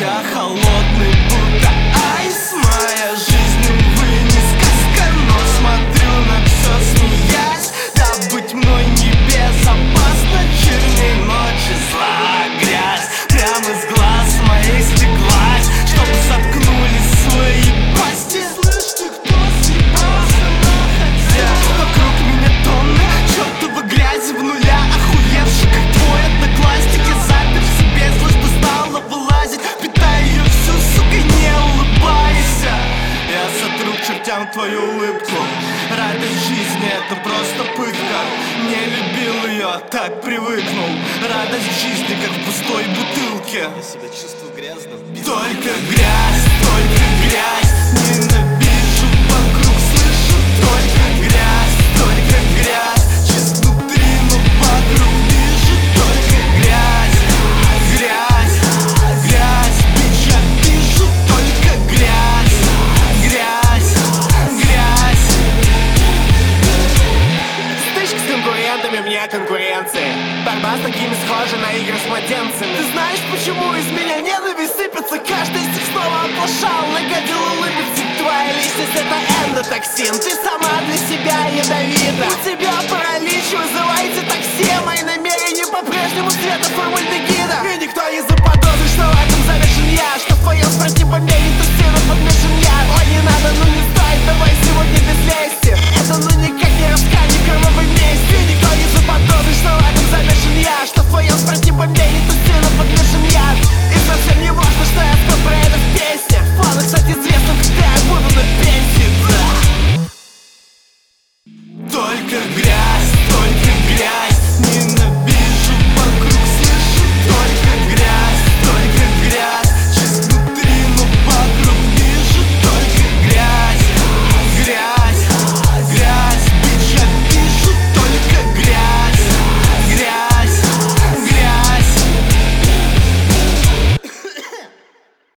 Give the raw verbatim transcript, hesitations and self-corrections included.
Я холодный, будто айс. Моя жизнь, увы, не сказка, но смотрю на все, смеясь. Да быть мной небезопасно, черней ночи, зла грязь прямо из глаз моих стеклась, чтобы заткнулись свои пасти. Слышь, ты кто съебался находя? Вокруг меня тонны чертовой грязи в нуля, охуевший, как твой одноклассник. Я запер в себе злость, бы стала вылазить, питая ее всю, сука, не улыбайся. Я сотру к чертям твою улыбку. Радость жизни — это просто пытка. Не любил ее, так привыкнул. Радость жизни, как в пустой бутылке. Я себя чувствую грязным. Только грязь, только грязь. Ненавижу вокруг, слышу только грязь, только грязь. Чист внутри, но вокруг вижу только грязь, грязь, грязь. Бич, я вижу только грязь, грязь, грязь. Стычка с конкурентами вне конкуренции. Борьба с такими схожа на игры с младенцами. Ты знаешь, почему из меня ненависть сыпется? Каждый из них снова оплошал, нагодил улыбиться. Твоя личность — это эндотоксин. Ты